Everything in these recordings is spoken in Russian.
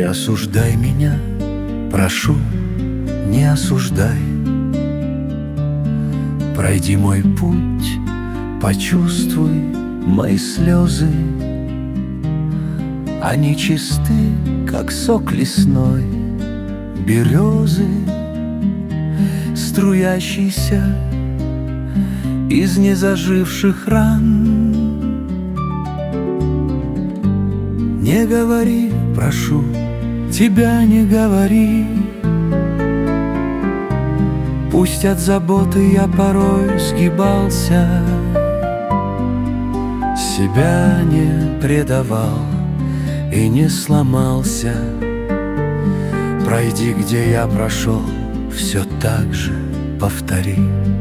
осуждай меня, прошу, не осуждай. Пройди мой путь, почувствуй мои слезы. Они чисты, как сок лесной березы, струящийся из незаживших ран. Не говори, прошу, тебя не говори. Пусть от заботы я порой сгибался, себя не предавал и не сломался. Пройди, где я прошел, все так же повтори.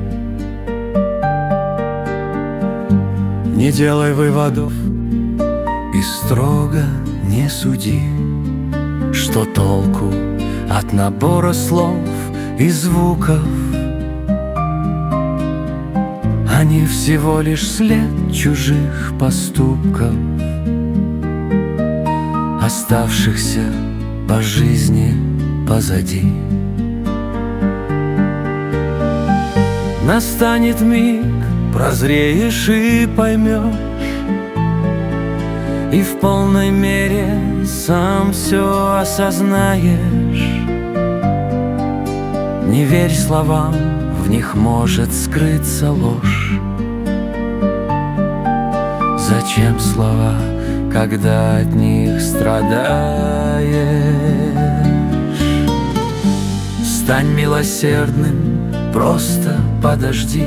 Не делай выводов и строго не суди. Что толку от набора слов и звуков? Они всего лишь след чужих поступков, оставшихся по жизни позади. Настанет миг, прозреешь и поймешь, и в полной мере сам все осознаешь. Не верь словам, в них может скрыться ложь. Зачем слова, когда от них страдаешь? Стань милосердным, просто подожди.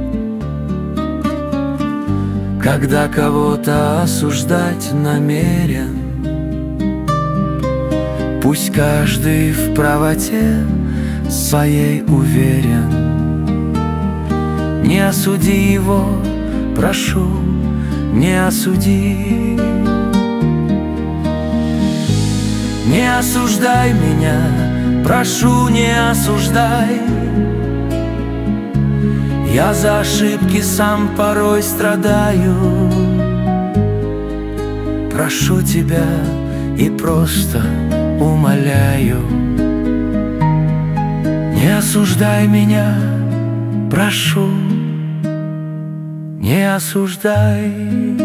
Когда кого-то осуждать намерен, пусть каждый в правоте своей уверен. Не осуди его, прошу, не осуди. Не осуждай меня, прошу, не осуждай. Я за ошибки сам порой страдаю. Прошу тебя и просто умоляю, не осуждай меня, прошу, не осуждай.